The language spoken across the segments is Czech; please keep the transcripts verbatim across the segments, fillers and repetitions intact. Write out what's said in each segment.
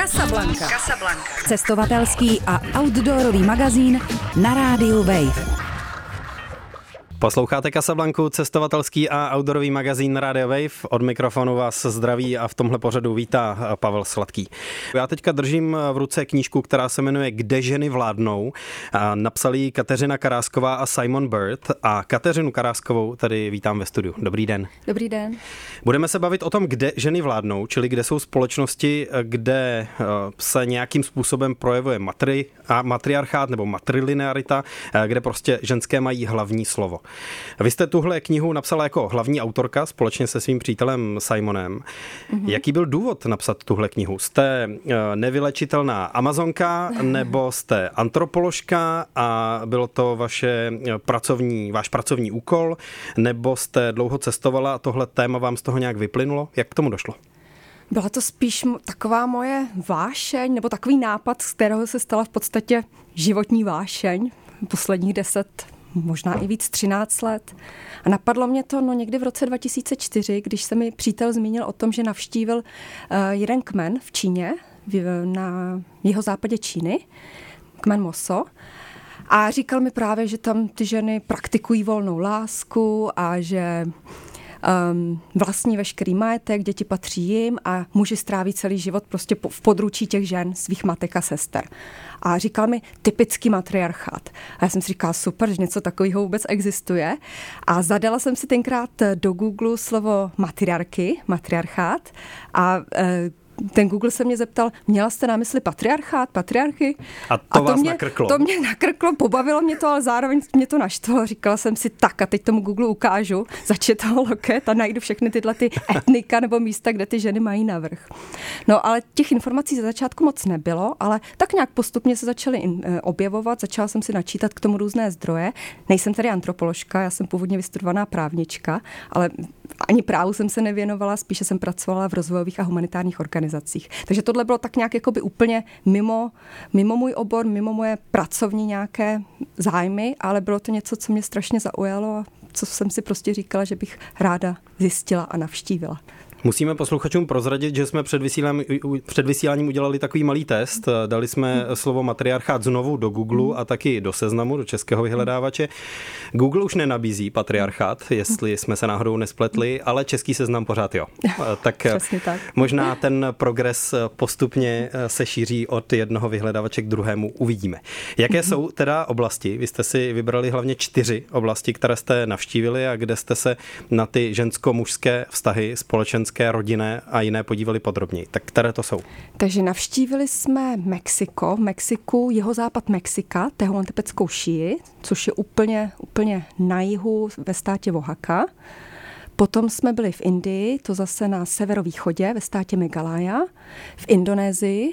Casablanca. Casablanca. Cestovatelský a outdoorový magazín na rádiu Wave. Posloucháte Casablanku, cestovatelský a outdoorový magazín Radio Wave. Od mikrofonu vás zdraví a v tomhle pořadu vítá Pavel Sladký. Já teďka držím v ruce knížku, která se jmenuje Kde ženy vládnou. Napsali ji Kateřina Karásková a Simon Bird. A Kateřinu Karáskovou tady vítám ve studiu. Dobrý den. Dobrý den. Budeme se bavit o tom, kde ženy vládnou, čili kde jsou společnosti, kde se nějakým způsobem projevuje matri, matriarchát nebo matrilinearita, kde prostě ženské mají hlavní slovo. Vy jste tuhle knihu napsala jako hlavní autorka společně se svým přítelem Simonem. Mm-hmm. Jaký byl důvod napsat tuhle knihu? Jste nevylečitelná Amazonka nebo jste antropoložka a bylo to vaše pracovní, váš pracovní úkol, nebo jste dlouho cestovala a tohle téma vám z toho nějak vyplynulo? Jak k tomu došlo? Byla to spíš taková moje vášeň, nebo takový nápad, z kterého se stala v podstatě životní vášeň posledních deset, možná i víc, třináct let. A napadlo mě to no, někdy v roce dva tisíce čtyři, když se mi přítel zmínil o tom, že navštívil uh, jeden kmen v Číně, v, na jihozápadě Číny, kmen Moso. A říkal mi právě, že tam ty ženy praktikují volnou lásku a že Um, vlastní veškerý majetek, děti patří jim a muži stráví celý život prostě po, v područí těch žen, svých matek a sester. A říkal mi typický matriarchát. A já jsem si říkala, super, že něco takového vůbec existuje. A zadala jsem si tenkrát do Google slovo matriarchy, matriarchát a e, ten Google se mě zeptal, měla jste na mysli patriarchát, patriarchy? A to, a to vás mě, nakrklo. To mě nakrklo, pobavilo mě to, ale zároveň mě to naštvalo. Říkala jsem si, tak a teď tomu Google ukážu, začetl loket a najdu všechny tyhle ty etnika nebo místa, kde ty ženy mají navrch. No ale těch informací za začátku moc nebylo, ale tak nějak postupně se začaly objevovat, začala jsem si načítat k tomu různé zdroje. Nejsem tedy antropoložka, já jsem původně vystudovaná právnička, ale ani právu jsem se nevěnovala, spíše jsem pracovala v rozvojových a humanitárních organizacích. Takže tohle bylo tak nějak jakoby úplně mimo, mimo můj obor, mimo moje pracovní nějaké zájmy, ale bylo to něco, co mě strašně zaujalo a co jsem si prostě říkala, že bych ráda zjistila a navštívila. Musíme posluchačům prozradit, že jsme před vysíláním, před vysíláním udělali takový malý test. Dali jsme hmm. slovo matriarchát znovu do Google hmm. a taky do seznamu, do českého vyhledávače. Google už nenabízí patriarchát, jestli jsme se náhodou nespletli, ale český seznam pořád jo. Tak, tak možná ten progres postupně se šíří od jednoho vyhledávače k druhému. Uvidíme. Jaké hmm. jsou teda oblasti? Vy jste si vybrali hlavně čtyři oblasti, které jste navštívili a kde jste se na ty žensko-mužské vztahy společenské, rodinné a jiné podívali podrobněji. Tak které to jsou? Takže navštívili jsme Mexiko, v Mexiku, jihozápad Mexika, Tehuantepeckou šíji, což je úplně, úplně na jihu ve státě Oaxaca. Potom jsme byli v Indii, to zase na severovýchodě ve státě Meghalaya, v Indonésii,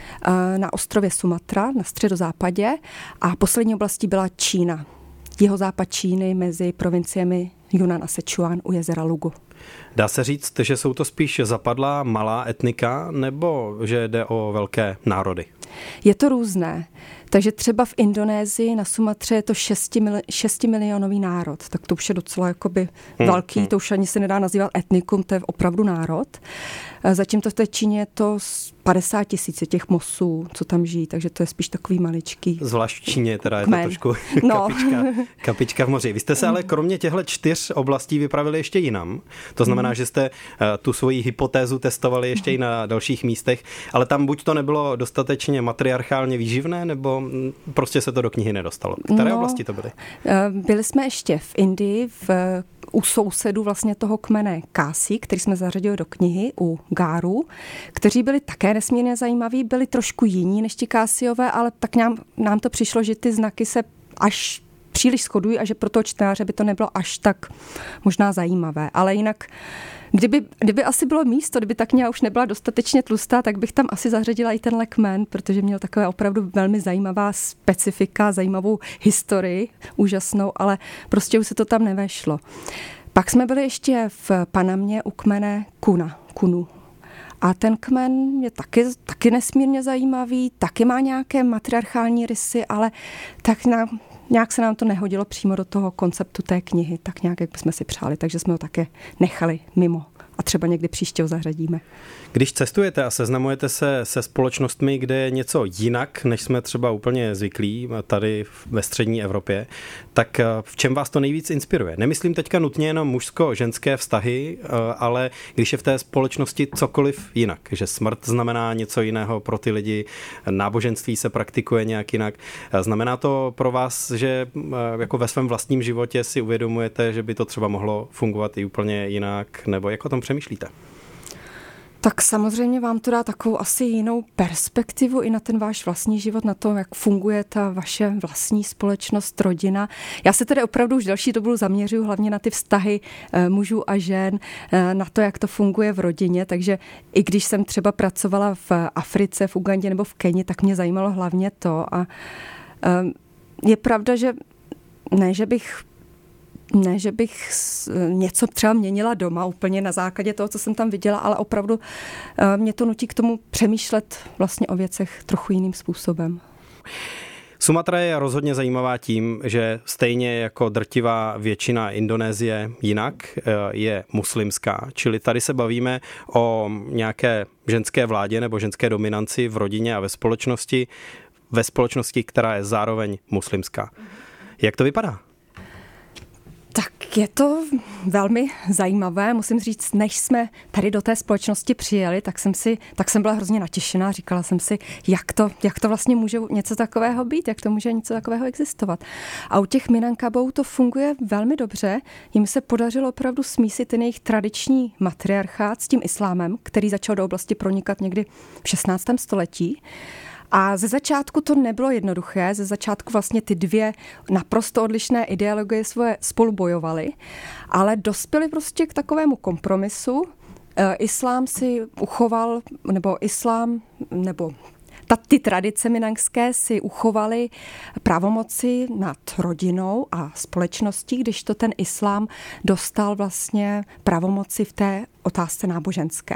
na ostrově Sumatra, na středozápadě a poslední oblastí byla Čína. Jihozápad Číny mezi provinciemi Yunnan a Sichuan u jezera Lugu. Dá se říct, že jsou to spíš zapadlá malá etnika, nebo že jde o velké národy? Je to různé. Takže třeba v Indonésii na Sumatře je to šestimilionový národ. Tak to už je docela jakoby hmm. velký, to už ani se nedá nazývat etnikum, to je opravdu národ. Zatím to v té Číně je to padesát tisíc těch mosů, co tam žijí, takže to je spíš takový maličký. Zvlášť v Číně teda je kmen. To trošku no. kapička, kapička v moři. Vy jste se ale kromě těchto čtyř oblastí vypravili ještě jinam. To znamená, hmm. že jste tu svoji hypotézu testovali ještě i na dalších místech, ale tam buď to nebylo dostatečně matriarchálně výživné, nebo prostě se to do knihy nedostalo. Které no, oblasti to byly? Byli jsme ještě v Indii, v, u sousedů vlastně toho kmene Kási, který jsme zařadili do knihy, u Gárů, kteří byli také nesmírně zajímaví, byli trošku jiní než ti Kásiové, ale tak nám, nám to přišlo, že ty znaky se až příliš shodují a že pro toho čtenáře by to nebylo až tak možná zajímavé. Ale jinak, kdyby, kdyby asi bylo místo, kdyby ta kniha už nebyla dostatečně tlustá, tak bych tam asi zařadila i tenhle kmen, protože měl takové opravdu velmi zajímavá specifika, zajímavou historii, úžasnou, ale prostě už se to tam nevešlo. Pak jsme byli ještě v Panamě u kmene Kuna, Kunu. A ten kmen je taky, taky nesmírně zajímavý, taky má nějaké matriarchální rysy, ale tak na, nějak se nám to nehodilo přímo do toho konceptu té knihy, tak nějak, jak bychom si přáli, takže jsme ho také nechali mimo a třeba někdy příště ho zařadíme. Když cestujete a seznamujete se se společnostmi, kde je něco jinak, než jsme třeba úplně zvyklí tady ve střední Evropě, tak v čem vás to nejvíc inspiruje? Nemyslím teďka nutně jenom mužsko-ženské vztahy, ale když je v té společnosti cokoliv jinak, že smrt znamená něco jiného pro ty lidi, náboženství se praktikuje nějak jinak. Znamená to pro vás, že jako ve svém vlastním životě si uvědomujete, že by to třeba mohlo fungovat i úplně jinak, nebo jak o tom přemýšlíte? Tak samozřejmě vám to dá takovou asi jinou perspektivu i na ten váš vlastní život, na to, jak funguje ta vaše vlastní společnost, rodina. Já se tedy opravdu už další dobu zaměřuju hlavně na ty vztahy mužů a žen, na to, jak to funguje v rodině, takže i když jsem třeba pracovala v Africe, v Ugandě nebo v Keni, tak mě zajímalo hlavně to. A je pravda, že ne, že bych Ne, že bych něco třeba měnila doma úplně na základě toho, co jsem tam viděla, ale opravdu mě to nutí k tomu přemýšlet vlastně o věcech trochu jiným způsobem. Sumatra je rozhodně zajímavá tím, že stejně jako drtivá většina Indonésie jinak je muslimská, čili tady se bavíme o nějaké ženské vládě nebo ženské dominanci v rodině a ve společnosti, ve společnosti, která je zároveň muslimská. Jak to vypadá? Tak je to velmi zajímavé, musím říct, než jsme tady do té společnosti přijeli, tak jsem si, tak jsem byla hrozně natěšená, říkala jsem si, jak to, jak to vlastně může něco takového být, jak to může něco takového existovat. A u těch Minangkabou to funguje velmi dobře, jim se podařilo opravdu smísit ten jejich tradiční matriarchát s tím islámem, který začal do oblasti pronikat někdy v šestnáctém století. A ze začátku to nebylo jednoduché, ze začátku vlastně ty dvě naprosto odlišné ideologie svoje spolu bojovaly, ale dospěli prostě k takovému kompromisu. E, islám si uchoval, nebo islám, nebo ta, ty tradice minangské si uchovaly pravomoci nad rodinou a společností, když to ten islám dostal vlastně pravomoci v té otázce náboženské.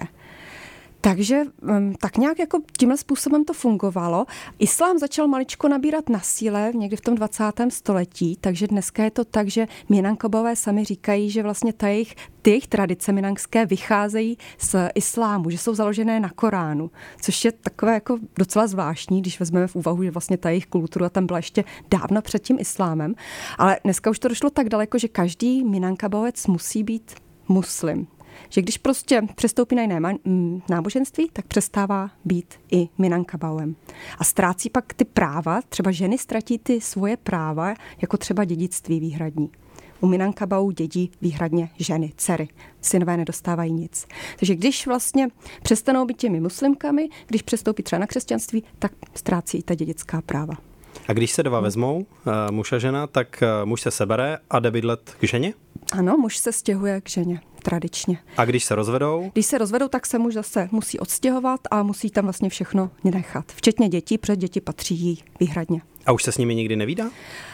Takže tak nějak jako tímhle způsobem to fungovalo. Islám začal maličko nabírat na síle někdy v tom dvacátém století, takže dneska je to tak, že Minangkabové sami říkají, že vlastně ta jejich, ty jejich tradice minangské vycházejí z islámu, že jsou založené na Koránu, což je takové jako docela zvláštní, když vezmeme v úvahu, že vlastně ta jejich kultura tam byla ještě dávno před tím islámem. Ale dneska už to došlo tak daleko, že každý Minangkabovec musí být muslim. Že když prostě přestoupí na jiné náboženství, tak přestává být i Minangkabauem. A ztrácí pak ty práva, třeba ženy ztratí ty svoje práva, jako třeba dědictví výhradní. U Minangkabau dědí výhradně ženy, dcery. Synové nedostávají nic. Takže když vlastně přestanou být těmi muslimkami, když přestoupí třeba na křesťanství, tak ztrácí i ta dědická práva. A když se dva vezmou, muž a žena, tak muž se sebere a jde bydlet k ženě? Ano, muž se stěhuje k ženě. Tradičně. A když se rozvedou? Když se rozvedou, tak se muž zase musí odstěhovat a musí tam vlastně všechno nechat. Včetně dětí, protože děti patří jí výhradně. A už se s nimi nikdy nevídá?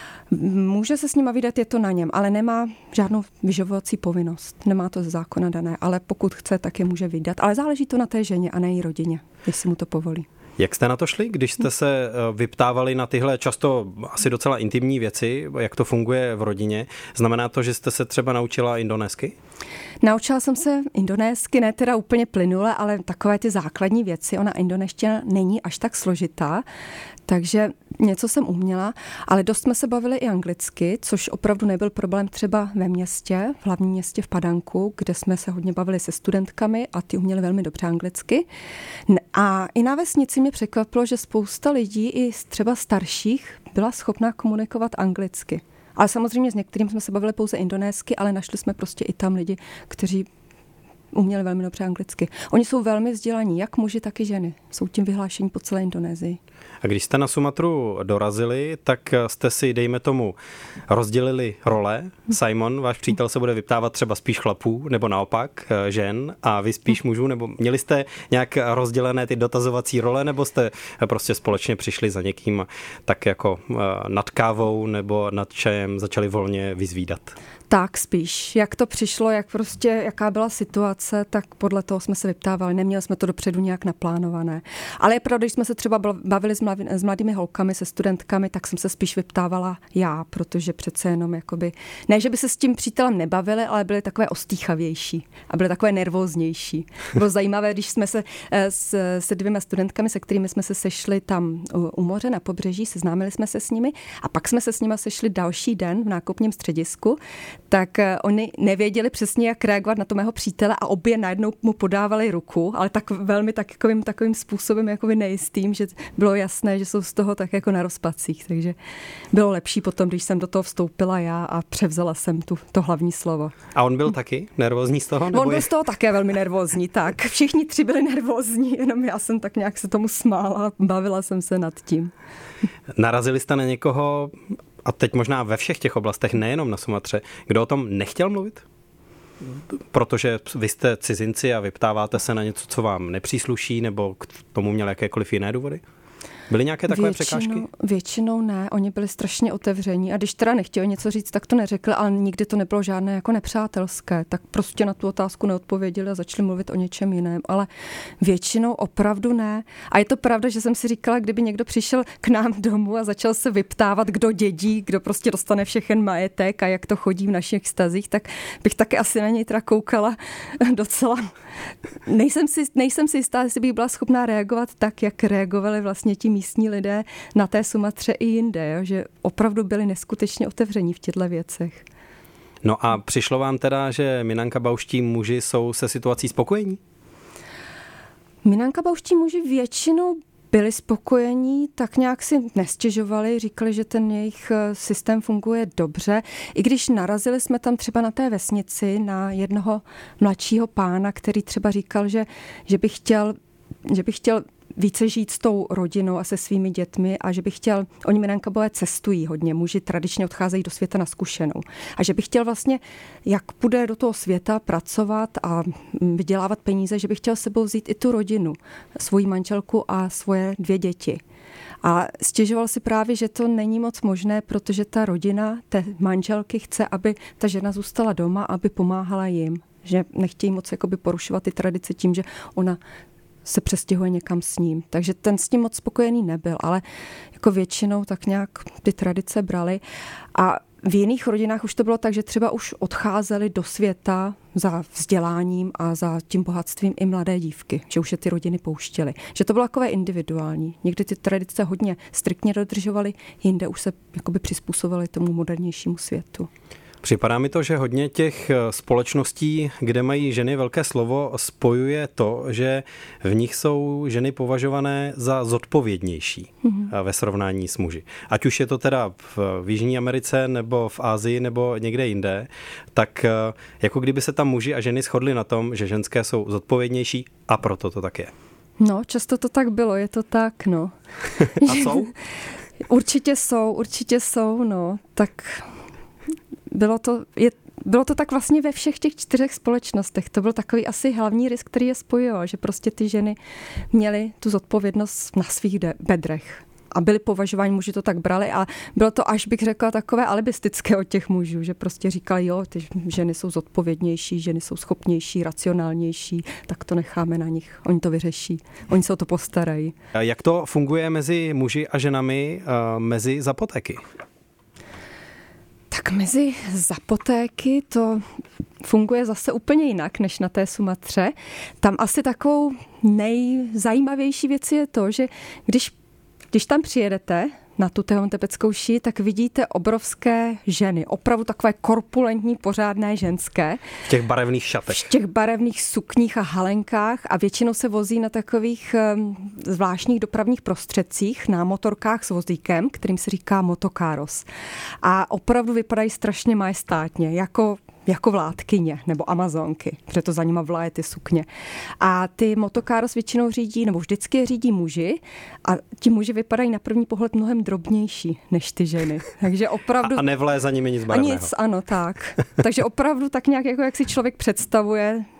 Může se s nima vydat, je to na něm, ale nemá žádnou vyživovací povinnost. Nemá to ze zákona dané, ale pokud chce, tak je může vydat. Ale záleží to na té ženě a na její rodině, jestli mu to povolí. Jak jste na to šli, když jste se vyptávali na tyhle často asi docela intimní věci, jak to funguje v rodině? Znamená to, že jste se třeba naučila indonésky? Naučila jsem se indonésky, ne teda úplně plynule, ale takové ty základní věci. Ona indonéština není až tak složitá, takže něco jsem uměla, ale dost jsme se bavili i anglicky, což opravdu nebyl problém třeba ve městě, v hlavním městě v Padanku, kde jsme se hodně bavili se studentkami a ty uměli velmi dobře anglicky. A i na vesnici mě překvapilo, že spousta lidí, i třeba starších, byla schopná komunikovat anglicky. Ale samozřejmě s některým jsme se bavili pouze indonésky, ale našli jsme prostě i tam lidi, kteří uměli velmi dobře anglicky. Oni jsou velmi vzdělaní, jak muži, tak i ženy. Jsou tím vyhlášení po celé Indonésii. A když jste na Sumatru dorazili, tak jste si, dejme tomu, rozdělili role. Simon, váš přítel, se bude vyptávat třeba spíš chlapů, nebo naopak žen, a vy spíš mužů, nebo měli jste nějak rozdělené ty dotazovací role, nebo jste prostě společně přišli za někým tak jako nad kávou nebo nad čajem začali volně vyzvídat? Tak spíš. Jak to přišlo, jak prostě, jaká byla situace, tak podle toho jsme se vyptávali. Neměli jsme to dopředu nějak naplánované. Ale je pravda, když jsme se třeba bavili s, mladý, s mladými holkami, se studentkami, tak jsem se spíš vyptávala já, protože přece jenom jakoby, ne, že by se s tím přítelem nebavili, ale byly takové ostýchavější a byly takové nervóznější. Bylo zajímavé, když jsme se s, se dvěma studentkami, se kterými jsme se sešli tam u moře na pobřeží, seznámili jsme se s nimi a pak jsme se s nimi sešli další den v nákupním středisku, tak oni nevěděli přesně, jak reagovat na to mého přítele a obě najednou mu podávali ruku, ale tak velmi takovým, takovým způsobem jakoby nejistým, že bylo jasné, že jsou z toho tak jako na rozpacích. Takže bylo lepší potom, když jsem do toho vstoupila já a převzala jsem tu, to hlavní slovo. A on byl taky nervózní z toho? Nebo on byl je... z toho také velmi nervózní, tak. Všichni tři byli nervózní, jenom já jsem tak nějak se tomu smála a bavila jsem se nad tím. Narazili jste na někoho, a teď možná ve všech těch oblastech, nejenom na Sumatře, kdo o tom nechtěl mluvit? Protože vy jste cizinci a vyptáváte se na něco, co vám nepřísluší, nebo k tomu měl jakékoliv jiné důvody? Byly nějaké takové většinou, překážky? Většinou ne, oni byli strašně otevření a když teda nechtěli něco říct, tak to neřekli, ale nikdy to nebylo žádné jako nepřátelské, tak prostě na tu otázku neodpověděli a začali mluvit o něčem jiném, ale většinou opravdu ne. A je to pravda, že jsem si říkala, kdyby někdo přišel k nám domů a začal se vyptávat, kdo dědí, kdo prostě dostane všechen majetek a jak to chodí v našich vztazích, tak bych taky asi na něj teda koukala docela. Nejsem si, nejsem si jistá, jestli bych byla schopná reagovat tak, jak reagovali vlastně ti místní lidé na té Sumatře i jinde, jo? Že opravdu byli neskutečně otevření v těchto věcech. No a přišlo vám teda, že minangkabauští muži jsou se situací spokojení? Minangkabauští muži většinou byli spokojení, tak nějak si nestěžovali, říkali, že ten jejich systém funguje dobře. I když narazili jsme tam třeba na té vesnici na jednoho mladšího pána, který třeba říkal, že, že by chtěl, že by chtěl více žít s tou rodinou a se svými dětmi a že by chtěl, oni Minangkabaué cestují hodně, muži tradičně odcházejí do světa na zkušenou. A že by chtěl vlastně, jak půjde do toho světa pracovat a vydělávat peníze, že by chtěl s sebou vzít i tu rodinu, svoji manželku a svoje dvě děti. A stěžoval si právě, že to není moc možné, protože ta rodina té manželky chce, aby ta žena zůstala doma, aby pomáhala jim. Že nechtějí moc jakoby porušovat ty tradice tím, že ona se přestěhuje někam s ním. Takže ten s tím moc spokojený nebyl, ale jako většinou tak nějak ty tradice brali. A v jiných rodinách už to bylo tak, že třeba už odcházeli do světa za vzděláním a za tím bohatstvím i mladé dívky, že už je ty rodiny pouštěly. Že to bylo takové individuální. Někdy ty tradice hodně striktně dodržovaly, jinde už se jakoby přizpůsobily tomu modernějšímu světu. Připadá mi to, že hodně těch společností, kde mají ženy velké slovo, spojuje to, že v nich jsou ženy považované za zodpovědnější mm-hmm. ve srovnání s muži. Ať už je to teda v Jižní Americe, nebo v Asii, nebo někde jinde, tak jako kdyby se tam muži a ženy shodli na tom, že ženské jsou zodpovědnější a proto to tak je. No, často to tak bylo, je to tak, no. A jsou? Určitě jsou, určitě jsou, no, tak... Bylo to, je, bylo to tak vlastně ve všech těch čtyřech společnostech. To byl takový asi hlavní risk, který je spojoval, že prostě ty ženy měly tu zodpovědnost na svých de- bedrech. A byli považováni, muži to tak brali a bylo to, až bych řekla, takové alibistické od těch mužů, že prostě říkali, jo, ty ženy jsou zodpovědnější, ženy jsou schopnější, racionálnější, tak to necháme na nich, oni to vyřeší, oni se o to postarají. Jak to funguje mezi muži a ženami, mezi zapotéky? Tak mezi zapotéky to funguje zase úplně jinak než na té Sumatře. Tam asi takovou nejzajímavější věc je to, že když, když tam přijedete na tu Tehuantepeckou ší, tak vidíte obrovské ženy, opravdu takové korpulentní, pořádné ženské. V těch barevných šatech. V těch barevných sukních a halenkách a většinou se vozí na takových um, zvláštních dopravních prostředcích, na motorkách s vozíkem, kterým se říká motokáros. A opravdu vypadají strašně majestátně, jako jako vládkyně nebo amazonky, protože to za nima vlaje ty sukně. A ty motokáros většinou řídí, nebo vždycky je řídí muži a ti muži vypadají na první pohled mnohem drobnější než ty ženy. Takže opravdu... A, a nevlaje za nimi nic barevného. A nic, ano, tak. Takže opravdu tak nějak, jako jak si člověk představuje,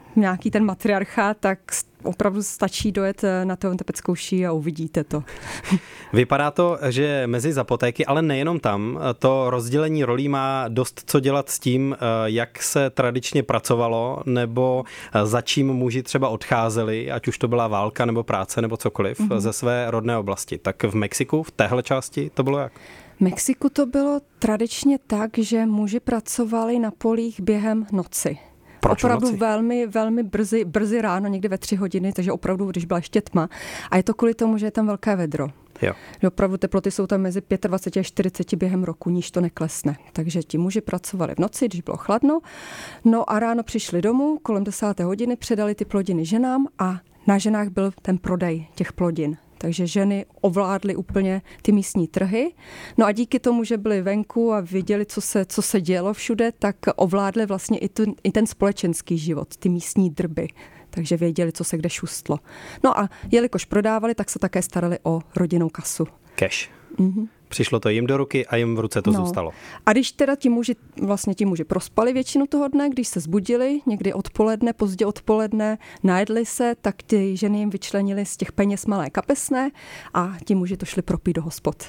nějaký ten matriarchát, tak opravdu stačí dojet na Teontepeckou šíji a uvidíte to. Vypadá to, že mezi zapotéky, ale nejenom tam, to rozdělení rolí má dost co dělat s tím, jak se tradičně pracovalo, nebo za čím muži třeba odcházeli, ať už to byla válka nebo práce nebo cokoliv, mm-hmm. ze své rodné oblasti. Tak v Mexiku, v téhle části, to bylo jak? V Mexiku to bylo tradičně tak, že muži pracovali na polích během noci. Proč opravdu noci? velmi, velmi brzy, brzy ráno, někdy ve tři hodiny, takže opravdu, když byla ještě tma. A je to kvůli tomu, že je tam velké vedro. Jo. Opravdu teploty jsou tam mezi dvacet pět až čtyřicet během roku, níž to neklesne. Takže ti muži pracovali v noci, když bylo chladno. No a ráno přišli domů, kolem desáté hodiny, předali ty plodiny ženám a na ženách byl ten prodej těch plodin. Takže ženy ovládly úplně ty místní trhy. No a díky tomu, že byly venku a viděli, co se, co se dělo všude, tak ovládly vlastně i, tu, i ten společenský život, ty místní drby. Takže věděli, co se kde šustlo. No a jelikož prodávali, tak se také starali o rodinnou kasu. Cash. Mhm. Přišlo to jim do ruky a jim v ruce to no. zůstalo. A když teda ti muži, vlastně ti muži prospali většinu toho dne, když se zbudili, někdy odpoledne, pozdě odpoledne, najedli se, tak ty ženy jim vyčlenili z těch peněz malé kapesné a ti muži to šli propít do hospod.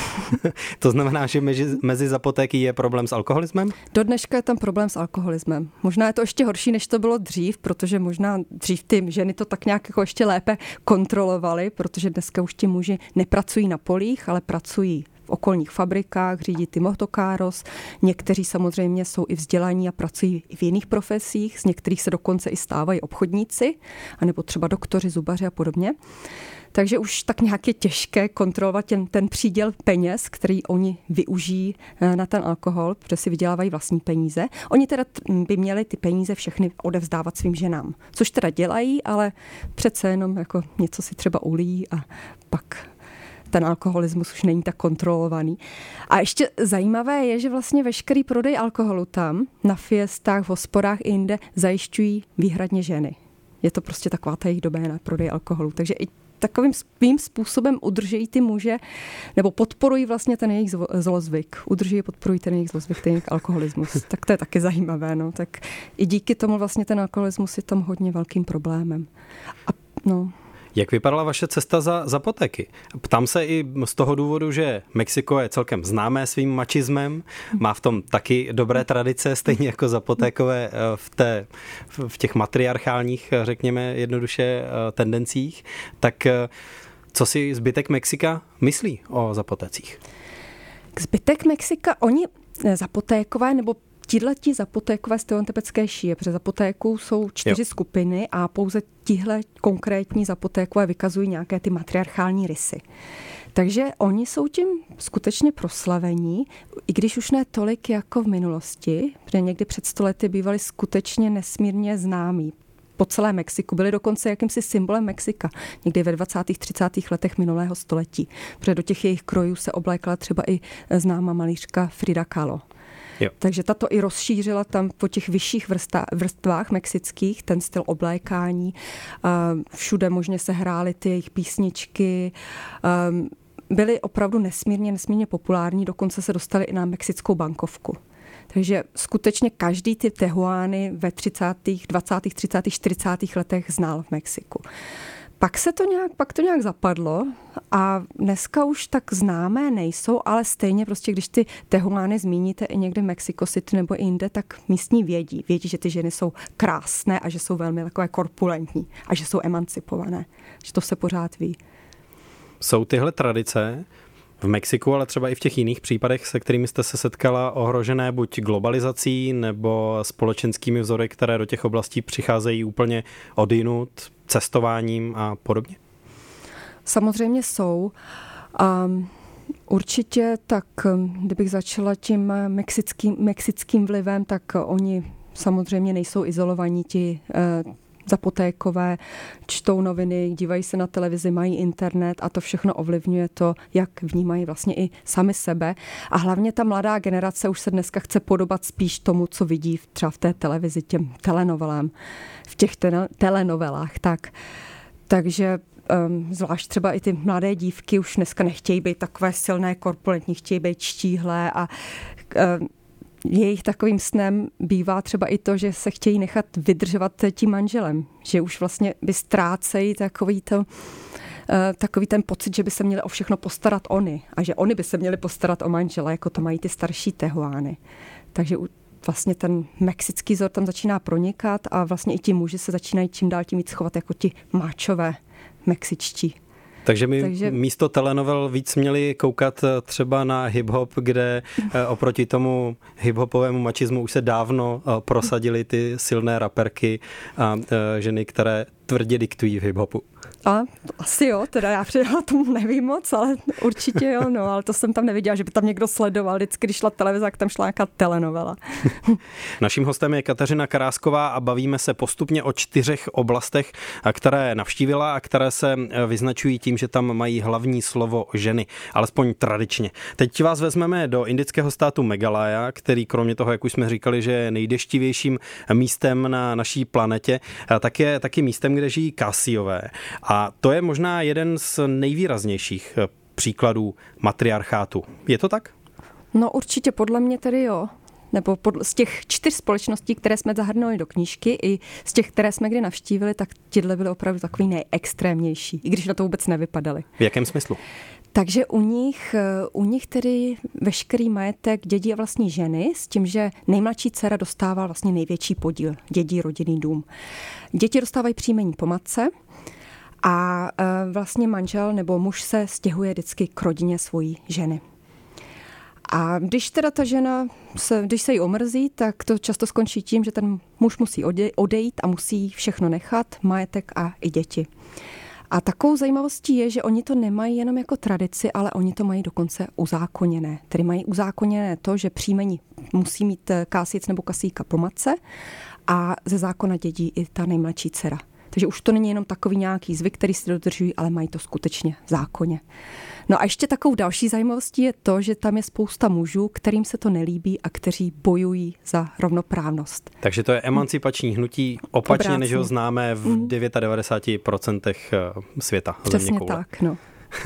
To znamená, že mezi, mezi zapotéky je problém s alkoholismem? Do dneška je tam problém s alkoholismem. Možná je to ještě horší, než to bylo dřív, protože možná dřív ty ženy to tak nějak jako ještě lépe kontrolovaly, protože dneska už ti muži nepracují na polích, ale pracují v okolních fabrikách, řídí ty motokáros. Někteří samozřejmě jsou i vzdělaní a pracují i v jiných profesích, z některých se dokonce i stávají obchodníci, anebo třeba doktoři, zubaři a podobně. Takže už tak nějak je těžké kontrolovat ten, ten příděl peněz, který oni využijí na ten alkohol, protože si vydělávají vlastní peníze. Oni teda by měli ty peníze všechny odevzdávat svým ženám, což teda dělají, ale přece jenom jako něco si třeba ulijí a pak ten alkoholismus už není tak kontrolovaný. A ještě zajímavé je, že vlastně veškerý prodej alkoholu tam, na fiestách, v hospodách i jinde, zajišťují výhradně ženy. Je to prostě taková ta jejich doména, prodej alkoholu. Takže i takovým svým způsobem udržují ty muže, nebo podporují vlastně ten jejich zlozvyk. Udržují, podporují ten jejich zlozvyk, ten jejich alkoholismus. Tak to je taky zajímavé. No. Tak i díky tomu vlastně ten alkoholismus je tam hodně velkým problémem. A no... Jak vypadala vaše cesta za zapotéky? Ptám se i z toho důvodu, že Mexiko je celkem známé svým mačismem, má v tom taky dobré tradice, stejně jako zapotékové v, té, v těch matriarchálních, řekněme, jednoduše tendencích. Tak co si zbytek Mexika myslí o zapotécích? Zbytek Mexika, oni zapotékové nebo Tihleti zapotékové z Teontepecké šíje, protože zapotéků jsou čtyři jo. skupiny a pouze tihle konkrétní zapotékové vykazují nějaké ty matriarchální rysy. Takže oni jsou tím skutečně proslavení, i když už ne tolik jako v minulosti, protože někdy před sto lety bývali skutečně nesmírně známí. Po celé Mexiku byli dokonce jakýmsi symbolem Mexika, někdy ve dvacátých třicátých letech minulého století, protože do těch jejich krojů se oblékala třeba i známá malířka Frida Kahlo. Jo. Takže tato i rozšířila tam po těch vyšších vrsta, vrstvách mexických ten styl oblékání. Všude možně se hrály ty jejich písničky. Byly opravdu nesmírně, nesmírně populární, dokonce se dostali i na mexickou bankovku. Takže skutečně každý ty tehuány ve třicátých, dvacátých, třicátých, čtyřicátých letech znal v Mexiku. Pak se to nějak, pak to nějak zapadlo a dneska už tak známé nejsou, ale stejně prostě, když ty tehuány zmíníte i někde v Mexico City nebo i jinde, tak místní vědí. Vědí, že ty ženy jsou krásné a že jsou velmi takové korpulentní a že jsou emancipované. Že to se pořád ví. Jsou tyhle tradice v Mexiku, ale třeba i v těch jiných případech, se kterými jste se setkala, ohrožené buď globalizací nebo společenskými vzory, které do těch oblastí přicházejí úplně odjinud, cestováním a podobně? Samozřejmě jsou. Um, určitě tak, kdybych začala tím mexickým, mexickým vlivem, tak oni samozřejmě nejsou izolovaní ti uh, zapotékové, čtou noviny, dívají se na televizi, mají internet a to všechno ovlivňuje to, jak vnímají vlastně i sami sebe. A hlavně ta mladá generace už se dneska chce podobat spíš tomu, co vidí třeba v té televizi, těm telenovelám, v těch te- telenovelách. Tak. Takže um, zvlášť třeba i ty mladé dívky už dneska nechtějí být takové silné, korpulentní, chtějí být štíhlé a um, jejich takovým snem bývá třeba i to, že se chtějí nechat vydržovat tím manželem, že už vlastně by ztrácejí takový to, takový ten pocit, že by se měli o všechno postarat oni a že oni by se měli postarat o manžela, jako to mají ty starší Tehuány. Takže vlastně ten mexický vzor tam začíná pronikat a vlastně i ti muži se začínají čím dál tím víc chovat jako ti máčové mexičtí. Takže my Takže... místo telenovel víc měli koukat třeba na hip-hop, kde oproti tomu hip-hopovému mačismu už se dávno prosadily ty silné raperky a ženy, které tvrdě diktují v hip-hopu. A asi jo, teda já předala tomu nevím moc, ale určitě jo, no, ale to jsem tam neviděla, že by tam někdo sledoval. Vždycky, když šla televize, tak tam šla nějaká telenovela. Naším hostem je Kateřina Karásková a bavíme se postupně o čtyřech oblastech, které navštívila a které se vyznačují tím, že tam mají hlavní slovo ženy, alespoň tradičně. Teď vás vezmeme do indického státu Meghalaya, který kromě toho, jak už jsme říkali, že je nejdeštivějším místem na naší planetě, tak je taky místem, kde žijí Kásiové. A to je možná jeden z nejvýraznějších příkladů matriarchátu. Je to tak? No určitě, podle mě tedy jo. Nebo pod, z těch čtyř společností, které jsme zahrnuli do knížky, i z těch, které jsme kdy navštívili, tak tyhle byly opravdu takový nejextrémnější, i když na to vůbec nevypadaly. V jakém smyslu? Takže u nich, u nich tedy veškerý majetek dědí vlastní ženy, s tím, že nejmladší dcera dostává vlastně největší podíl, dědí rodinný dům. Děti dostávají příjmení po matce, a vlastně manžel nebo muž se stěhuje vždycky k rodině svojí ženy. A když teda ta žena, se, když se jí omrzí, tak to často skončí tím, že ten muž musí odejít a musí všechno nechat, majetek a i děti. A takovou zajímavostí je, že oni to nemají jenom jako tradici, ale oni to mají dokonce uzákoněné. Tedy mají uzákoněné to, že příjmení musí mít kásic nebo kasíka po matce a ze zákona dědí i ta nejmladší dcera. Takže už to není jenom takový nějaký zvyk, který si dodržují, ale mají to skutečně v zákoně. No a ještě takovou další zajímavostí je to, že tam je spousta mužů, kterým se to nelíbí a kteří bojují za rovnoprávnost. Takže to je emancipační hnutí opačně, Obrácně. než ho známe v devadesát devět procent světa. Přesně tak, no.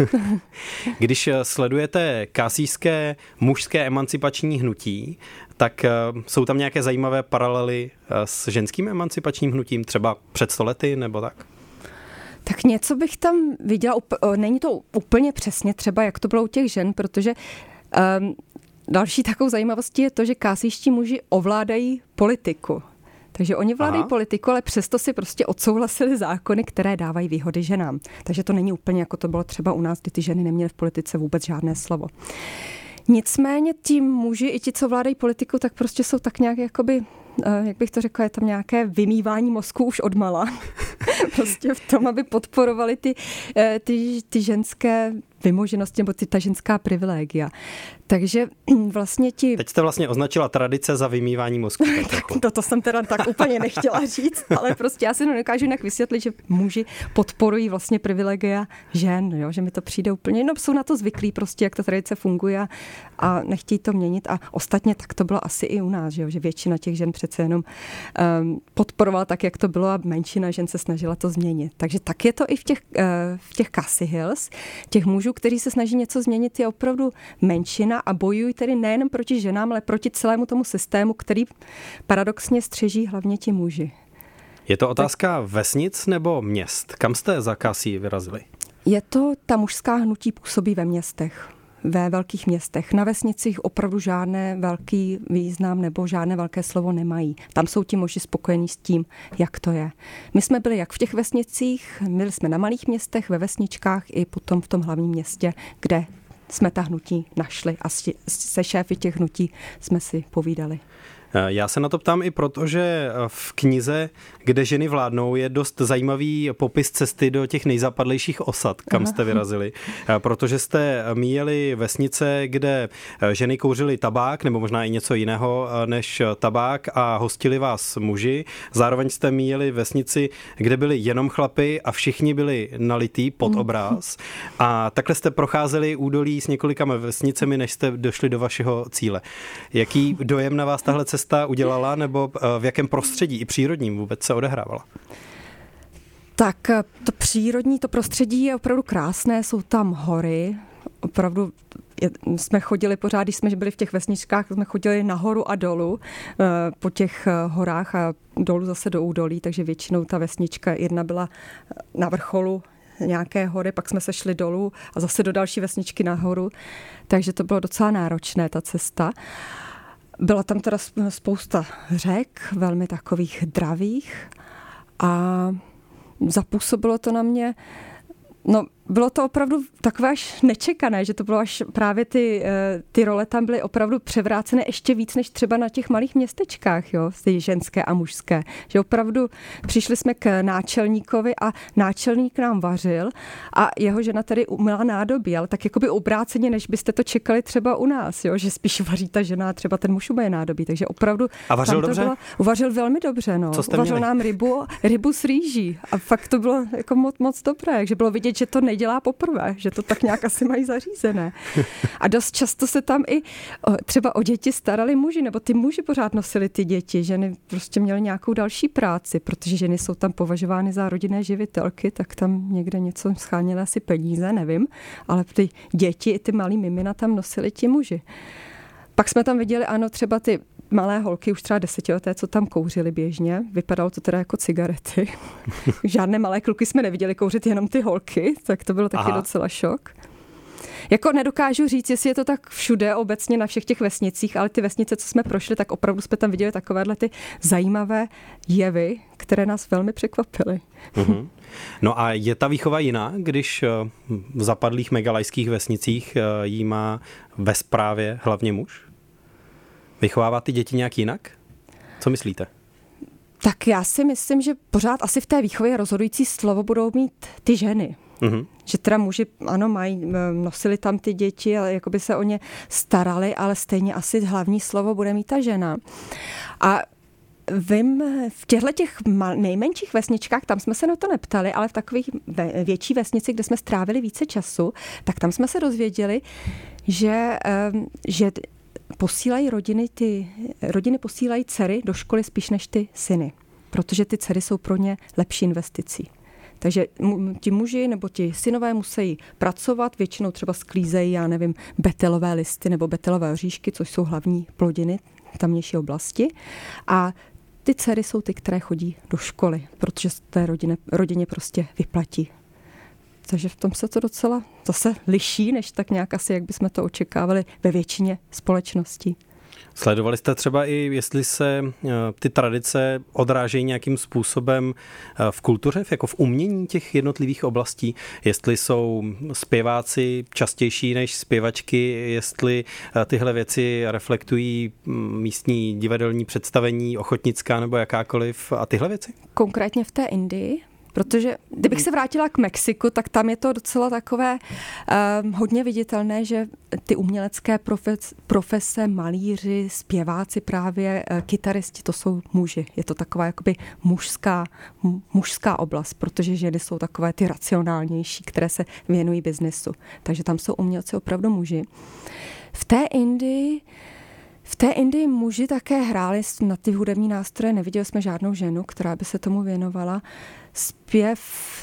Když sledujete kásijské mužské emancipační hnutí, tak jsou tam nějaké zajímavé paralely s ženským emancipačním hnutím, třeba před sto lety nebo tak? Tak něco bych tam viděla, není to úplně přesně třeba, jak to bylo u těch žen, protože um, další takovou zajímavostí je to, že kásijští muži ovládají politiku. Takže oni vládají Aha. politiku, ale přesto si prostě odsouhlasili zákony, které dávají výhody ženám. Takže to není úplně jako to bylo třeba u nás, kdy ty ženy neměly v politice vůbec žádné slovo. Nicméně ti muži i ti, co vládají politiku, tak prostě jsou tak nějak jakoby, jak bych to řekla, je tam nějaké vymývání mozku už odmala. Prostě v tom, aby podporovali ty, ty, ty ženské vymoženosti nebo ty, ta ženská privilegia. Takže vlastně ti... Teď jste vlastně označila tradice za vymývání mozku. to, to jsem teda tak úplně nechtěla říct, ale prostě já si to nedokážu jinak vysvětlit, že muži podporují vlastně privilegia žen, jo? Že mi to přijde úplně, no jsou na to zvyklí prostě, jak ta tradice funguje a nechtějí to měnit a ostatně tak to bylo asi i u nás, že, jo? Že většina těch žen přece jenom um, podporovala tak, jak to bylo a menšina žen se snažila to změnit. Takže tak je to i v těch, uh, v těch Khasi Hills. Těch mužů, kteří se snaží něco změnit, je opravdu menšina a bojují tedy nejen proti ženám, ale proti celému tomu systému, který paradoxně střeží hlavně ti muži. Je to otázka tak... vesnic nebo měst? Kam jste za Khasi vyrazili? Je to, ta mužská hnutí působí ve městech, ve velkých městech. Na vesnicích opravdu žádné velký význam nebo žádné velké slovo nemají. Tam jsou ti muži spokojení s tím, jak to je. My jsme byli jak v těch vesnicích, byli jsme na malých městech, ve vesničkách i potom v tom hlavním městě, kde jsme ta hnutí našli a se šéfy těch hnutí jsme si povídali. Já se na to ptám i proto, že v knize, Kde ženy vládnou, je dost zajímavý popis cesty do těch nejzapadlejších osad, kam Aha. jste vyrazili. Protože jste míjeli vesnice, kde ženy kouřily tabák, nebo možná i něco jiného než tabák a hostili vás muži. Zároveň jste míjeli vesnici, kde byli jenom chlapy a všichni byli nalitý pod obráz. A takhle jste procházeli údolí s několika vesnicemi, než jste došli do vašeho cíle. Jaký dojem na vás tahle cesta udělala, nebo v jakém prostředí i přírodním vůbec se odehrávala? Tak to přírodní, to prostředí je opravdu krásné, jsou tam hory, opravdu jsme chodili pořád, když jsme byli v těch vesničkách, jsme chodili nahoru a dolů po těch horách a dolů zase do údolí, takže většinou ta vesnička jedna byla na vrcholu nějaké hory, pak jsme se šli dolů a zase do další vesničky nahoru, takže to bylo docela náročné, ta cesta. Byla tam teda spousta řek, velmi takových dravých a zapůsobilo to na mě, no bylo to opravdu takové až nečekané, že to bylo až právě ty, ty role tam byly opravdu převrácené ještě víc než třeba na těch malých městečkách, jo, ty ženské a mužské. Že opravdu přišli jsme k náčelníkovi a náčelník nám vařil a jeho žena tedy uměla nádobí, ale tak jakoby obráceně, než byste to čekali třeba u nás, jo, že spíš vaří ta žena a třeba ten muž umyje nádobí, takže opravdu... A vařil dobře? Bylo, uvařil velmi dobře, no. Co jste uvařil měli? nám rybu, rybu s rýží a fakt to bylo jako moc, moc dobré, takže bylo vidět, že to nedělá poprvé, že to tak nějak asi mají zařízené. A dost často se tam i třeba o děti starali muži, nebo ty muži pořád nosili ty děti, ženy prostě měly nějakou další práci, protože ženy jsou tam považovány za rodinné živitelky, tak tam někde něco scháněly asi peníze, nevím, ale ty děti i ty malý mimina tam nosili ti muži. Pak jsme tam viděli, ano, třeba ty malé holky, už třeba desetileté, co tam kouřily běžně. Vypadalo to teda jako cigarety. Žádné malé kluky jsme neviděli kouřit, jenom ty holky, tak to bylo taky Aha. docela šok. Jako nedokážu říct, jestli je to tak všude obecně na všech těch vesnicích, ale ty vesnice, co jsme prošli, tak opravdu jsme tam viděli takovéhle ty zajímavé jevy, které nás velmi překvapily. Mm-hmm. No a je ta výchova jiná, když v zapadlých megalajských vesnicích jí má ve správě hlavně muž? Vychovává ty děti nějak jinak? Co myslíte? Tak já si myslím, že pořád asi v té výchově rozhodující slovo budou mít ty ženy. Mm-hmm. Že teda muži, ano, mají, nosili tam ty děti, ale jakoby se o ně starali, ale stejně asi hlavní slovo bude mít ta žena. A vím, v těchto těch nejmenších vesničkách, tam jsme se na to neptali, ale v takových větší vesnici, kde jsme strávili více času, tak tam jsme se dozvěděli, že, že posílají rodiny, ty rodiny posílají dcery do školy spíš než ty syny, protože ty dcery jsou pro ně lepší investicí. Takže ti muži nebo ti synové musí pracovat, většinou třeba sklízejí, já nevím, betelové listy nebo betelové oříšky, což jsou hlavní plodiny tamnější oblasti. A ty dcery jsou ty, které chodí do školy, protože z té rodiny, rodině prostě vyplatí. Takže v tom se to docela zase liší, než tak nějak asi, jak bychom to očekávali ve většině společností. Sledovali jste třeba i, jestli se ty tradice odrážejí nějakým způsobem v kultuře, jako v umění těch jednotlivých oblastí, jestli jsou zpěváci častější než zpěvačky, jestli tyhle věci reflektují místní divadelní představení, ochotnická nebo jakákoliv a tyhle věci? Konkrétně v té Indii? Protože kdybych se vrátila k Mexiku, tak tam je to docela takové um, hodně viditelné, že ty umělecké profes, profese, malíři, zpěváci právě, uh, kytaristi, to jsou muži. Je to taková jakoby mužská, mužská oblast, protože ženy jsou takové ty racionálnější, které se věnují biznesu. Takže tam jsou umělci opravdu muži. V té Indii V té Indii muži také hráli na ty hudební nástroje, neviděli jsme žádnou ženu, která by se tomu věnovala. Zpěv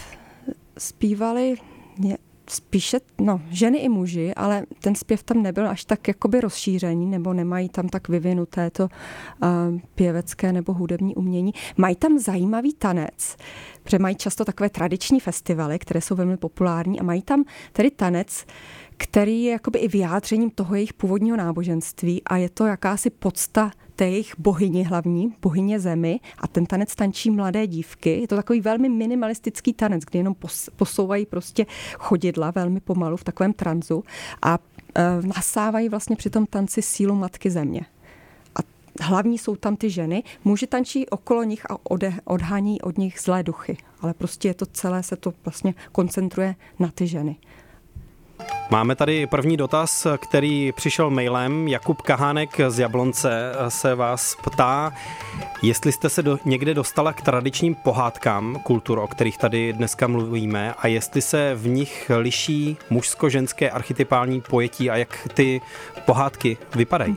zpívali spíše, no, ženy i muži, ale ten zpěv tam nebyl až tak jakoby rozšířený, nebo nemají tam tak vyvinuté to uh, pěvecké nebo hudební umění. Mají tam zajímavý tanec, protože mají často takové tradiční festivaly, které jsou velmi populární a mají tam tedy tanec, který je jakoby i vyjádřením toho jejich původního náboženství a je to jakási podsta té jejich bohyně hlavní, bohyně zemi a ten tanec tančí mladé dívky. Je to takový velmi minimalistický tanec, kdy jenom posouvají prostě chodidla velmi pomalu v takovém tranzu a e, nasávají vlastně při tom tanci sílu matky země. A hlavní jsou tam ty ženy, muži tančí okolo nich a ode, odhání od nich zlé duchy, ale prostě je to celé, se to vlastně koncentruje na ty ženy. Máme tady první dotaz, který přišel mailem. Jakub Kahánek z Jablonce se vás ptá, jestli jste se do, někde dostala k tradičním pohádkám kultur, o kterých tady dneska mluvíme, a jestli se v nich liší mužsko-ženské archetypální pojetí a jak ty pohádky vypadají.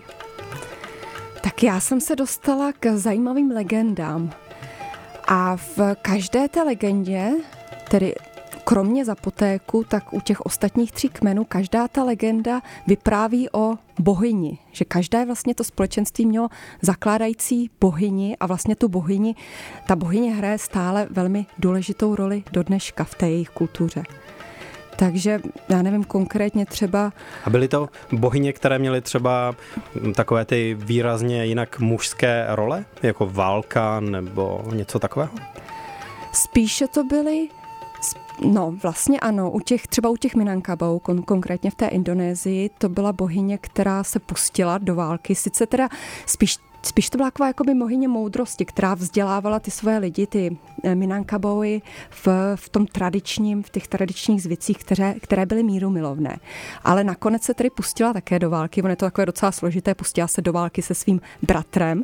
Tak já jsem se dostala k zajímavým legendám. A v každé té legendě, tedy kromě Zapotéku, tak u těch ostatních tří kmenů každá ta legenda vypráví o bohyni. Že každé vlastně to společenství mělo zakládající bohyni a vlastně tu bohyni, ta bohyně hraje stále velmi důležitou roli do dneška v té jejich kultuře. Takže já nevím konkrétně třeba... A byly to bohyně, které měly třeba takové ty výrazně jinak mužské role? Jako válka nebo něco takového? Spíše to byly... No, vlastně ano. U těch, třeba u těch Minangkabau, kon, konkrétně v té Indonésii, to byla bohyně, která se pustila do války. Sice teda spíš Spíš to byla taková jakoby bohyně moudrosti, která vzdělávala ty své lidi, ty Minangkabaui v, v tom tradičním, v těch tradičních zvycích, které, které byly mírumilovné. Ale nakonec se tedy pustila také do války, ono je to takové docela složité, pustila se do války se svým bratrem.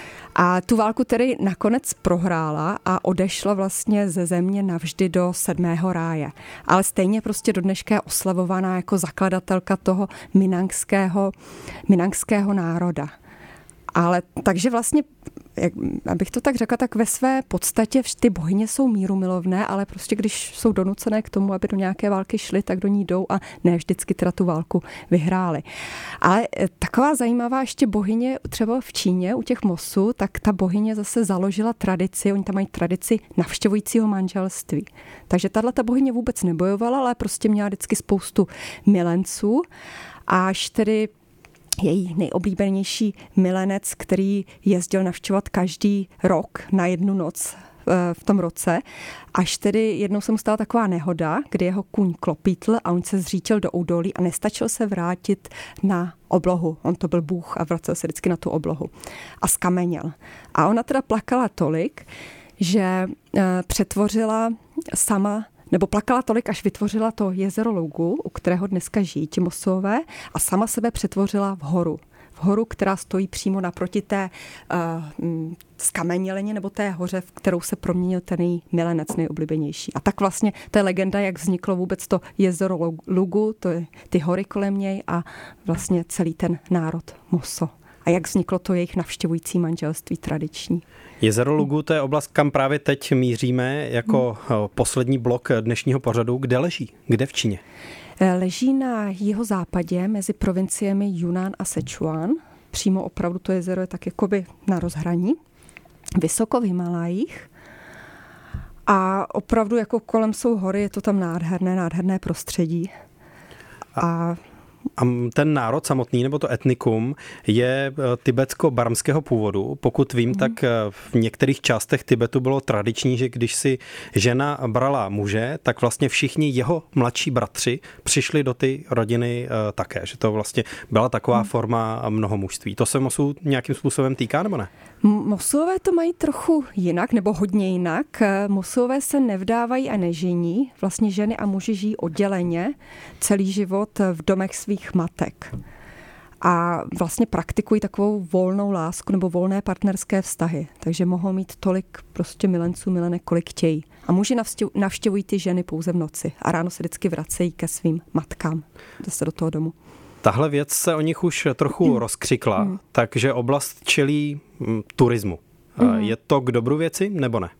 A tu válku tedy nakonec prohrála a odešla vlastně ze země navždy do sedmého ráje. Ale stejně prostě do dneška je oslavovaná jako zakladatelka toho minangského, minangského národa. Ale takže vlastně, jak, abych to tak řekla, tak ve své podstatě ty bohyně jsou mírumilovné, ale prostě když jsou donucené k tomu, aby do nějaké války šly, tak do ní jdou a ne vždycky teda tu válku vyhrály. Ale taková zajímavá ještě bohyně třeba v Číně u těch Mosů, tak ta bohyně zase založila tradici, oni tam mají tradici navštěvujícího manželství. Takže tato bohyně vůbec nebojovala, ale prostě měla vždycky spoustu milenců, až tedy její nejoblíbenější milenec, který jezdil navštěvovat každý rok na jednu noc v tom roce, až tedy jednou se mu stala taková nehoda, kdy jeho kůň klopítl a on se zřítil do údolí a nestačil se vrátit na oblohu. On to byl bůh a vracel se vždycky na tu oblohu. A skameněl. A ona teda plakala tolik, že přetvořila sama nebo plakala tolik, až vytvořila to jezero Lugu, u kterého dneska žijí ti Mosové, a sama sebe přetvořila v horu. V horu, která stojí přímo naproti té uh, skamenělině nebo té hoře, v kterou se proměnil ten její milenec nejoblíbenější. A tak vlastně to je legenda, jak vzniklo vůbec to jezero Lugu, to je ty hory kolem něj a vlastně celý ten národ Moso. A jak vzniklo to jejich navštěvující manželství tradiční. Jezero Lugu, to je oblast, kam právě teď míříme jako hmm. poslední blok dnešního pořadu. Kde leží? Kde v Číně? Leží na jihozápadě mezi provinciemi Yunnan a Sichuan. Přímo opravdu to jezero je tak jakoby na rozhraní. Vysoko v Himalajích. A opravdu jako kolem jsou hory, je to tam nádherné, nádherné prostředí. A A ten národ samotný, nebo to etnikum, je tibetsko-barmského původu. Pokud vím, tak v některých částech Tibetu bylo tradiční, že když si žena brala muže, tak vlastně všichni jeho mladší bratři přišli do ty rodiny také. Že to vlastně byla taková forma mnohomužství. To se Mosů nějakým způsobem týká, nebo ne? Mosové to mají trochu jinak, nebo hodně jinak. Mosové se nevdávají a nežení. Vlastně ženy a muži žijí odděleně celý život v domech svých matek. A vlastně praktikují takovou volnou lásku nebo volné partnerské vztahy. Takže mohou mít tolik prostě milenců, milenek, kolik chtějí. A muži navštěvují ty ženy pouze v noci. A ráno se vždycky vracejí ke svým matkám. Zase do toho domu. Tahle věc se o nich už trochu mm. rozkřikla, mm. takže oblast čelí mm, turismu. Mm. Je to k dobru věci, nebo ne?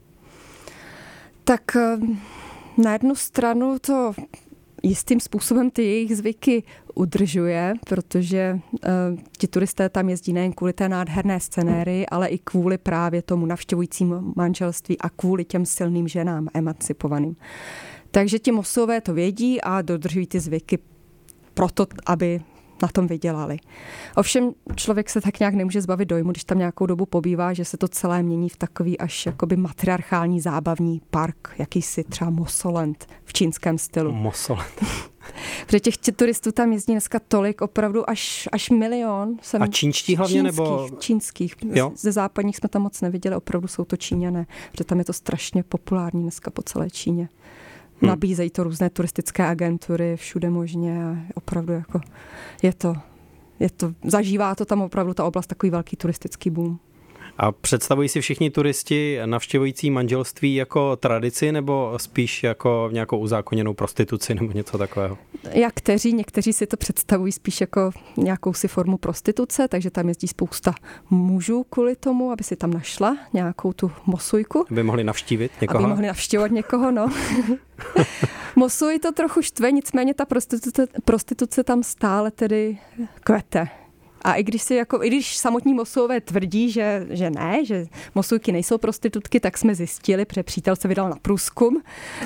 Tak na jednu stranu to jistým způsobem ty jejich zvyky udržuje, protože uh, ti turisté tam jezdí nejen kvůli té nádherné scenérii, ale i kvůli právě tomu navštěvujícímu manželství a kvůli těm silným ženám emancipovaným. Takže ti Mosové to vědí a dodržují ty zvyky proto, aby na tom vydělali. Ovšem člověk se tak nějak nemůže zbavit dojmu, když tam nějakou dobu pobývá, že se to celé mění v takový až jakoby matriarchální zábavní park, jakýsi třeba Mosoland v čínském stylu. Mosoland. Protože těch turistů tam jezdí dneska tolik, opravdu až, až milion. Jsem a čínští hlavně čínských, nebo? Čínských. Jo? Ze západních jsme tam moc neviděli, opravdu jsou to Číňané, protože tam je to strašně populární dneska po celé Číně. Hmm. Nabízejí to různé turistické agentury, všude možně a opravdu jako je to, je to, zažívá to tam opravdu ta oblast takový velký turistický boom. A představují si všichni turisti navštěvující manželství jako tradici nebo spíš jako nějakou uzákoněnou prostituci nebo něco takového? Jak kteří, někteří si to představují spíš jako nějakou si formu prostituce, takže tam jezdí spousta mužů kvůli tomu, aby si tam našla nějakou tu mosujku. Aby mohli navštívit někoho? Aby mohli navštěvovat někoho, no. Mosuji to trochu štve, nicméně ta prostituce, prostituce tam stále tedy kvete. A i když si jako, i když samotní Mosuové tvrdí, že, že ne, že Mosujky nejsou prostitutky, tak jsme zjistili, protože přítel se vydal na průzkum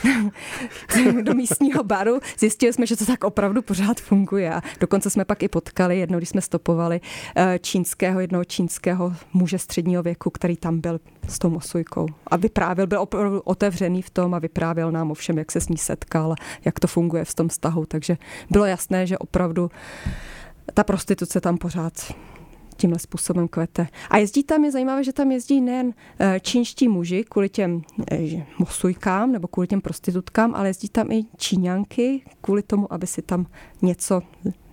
do místního baru. Zjistili jsme, že to tak opravdu pořád funguje. A dokonce jsme pak i potkali, jednou, když jsme stopovali čínského, jednoho čínského muže středního věku, který tam byl s tou Mosujkou. A vyprávěl, byl opravdu otevřený v tom a vyprávěl nám o všem, jak se s ní setkal, jak to funguje v tom vztahu. Takže bylo jasné, že opravdu ta prostituce tam pořád tímhle způsobem kvete. A jezdí tam, je zajímavé, že tam jezdí nejen čínští muži kvůli těm Mosujkám nebo kvůli těm prostitutkám, ale jezdí tam i Číňanky kvůli tomu, aby si tam něco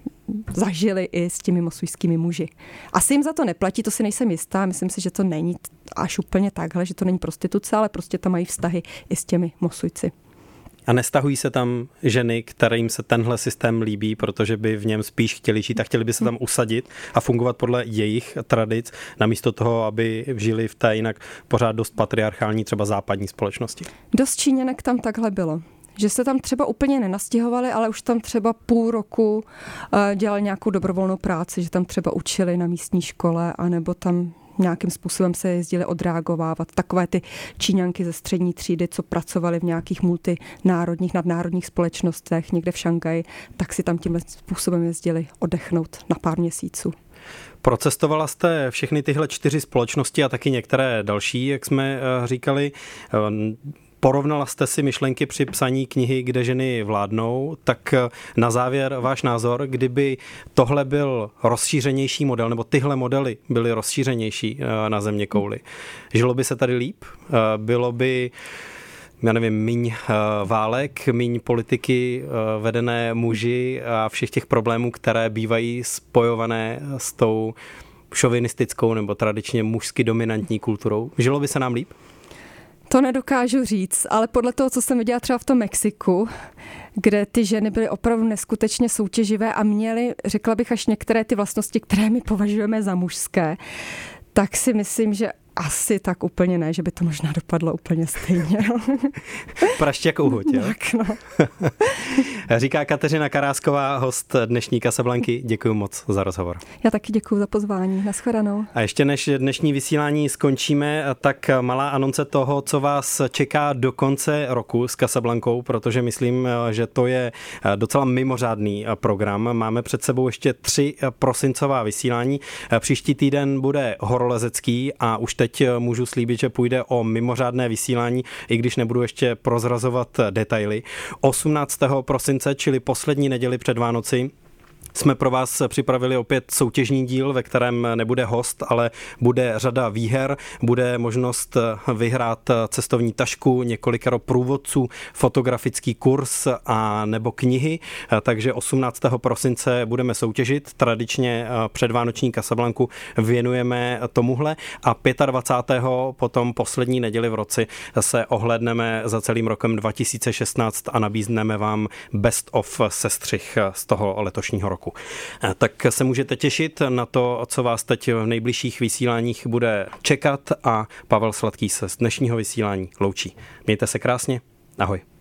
zažili i s těmi mosujskými muži. Asi jim za to neplatí, to si nejsem jistá, myslím si, že to není až úplně takhle, že to není prostituce, ale prostě tam mají vztahy i s těmi Mosujci. A nestahují se tam ženy, kterým se tenhle systém líbí, protože by v něm spíš chtěli žít a chtěli by se tam usadit a fungovat podle jejich tradic, namísto toho, aby žili v té jinak pořád dost patriarchální třeba západní společnosti? Dost Číňanek tam takhle bylo. Že se tam třeba úplně nenastěhovali, ale už tam třeba půl roku dělali nějakou dobrovolnou práci, že tam třeba učili na místní škole, anebo tam nějakým způsobem se jezdili odreagovávat. Takové ty Číňanky ze střední třídy, co pracovaly v nějakých multinárodních, nadnárodních společnostech někde v Šanghaji, tak si tam tímhle způsobem jezdili oddechnout na pár měsíců. Procestovala jste všechny tyhle čtyři společnosti a taky některé další, jak jsme říkali. Porovnala jste si myšlenky při psaní knihy Kde ženy vládnou, tak na závěr váš názor, kdyby tohle byl rozšířenější model, nebo tyhle modely byly rozšířenější na zeměkouli. Žilo by se tady líp? Bylo by, já nevím, míň válek, míň politiky vedené muži a všech těch problémů, které bývají spojované s tou šovinistickou nebo tradičně mužsky dominantní kulturou. Žilo by se nám líp? To nedokážu říct, ale podle toho, co jsem viděla třeba v tom Mexiku, kde ty ženy byly opravdu neskutečně soutěživé a měly, řekla bych, až některé ty vlastnosti, které my považujeme za mužské, tak si myslím, že asi tak úplně ne, že by to možná dopadlo úplně stejně. Praště jako uhoď, jo? Tak, no. Říká Kateřina Karásková, host dnešní Casablanky. Děkuji moc za rozhovor. Já taky děkuji za pozvání. Nashledanou. A ještě než dnešní vysílání skončíme, tak malá anonce toho, co vás čeká do konce roku s Casablankou, protože myslím, že to je docela mimořádný program. Máme před sebou ještě tři prosincová vysílání. Příští týden bude horolezecký a už teď můžu slíbit, že půjde o mimořádné vysílání, i když nebudu ještě prozrazovat detaily. osmnáctého prosince, čili poslední neděli před Vánoci, jsme pro vás připravili opět soutěžní díl, ve kterém nebude host, ale bude řada výher, bude možnost vyhrát cestovní tašku, několikero průvodců, fotografický kurz a nebo knihy, takže osmnáctého prosince budeme soutěžit. Tradičně předvánoční Casablanku věnujeme tomuhle a dvacátého pátého potom poslední neděli v roce se ohlédneme za celým rokem dva tisíce šestnáct a nabídneme vám best of sestřih z toho letošního roku. Tak se můžete těšit na to, co vás teď v nejbližších vysíláních bude čekat a Pavel Sladký se z dnešního vysílání loučí. Mějte se krásně, ahoj.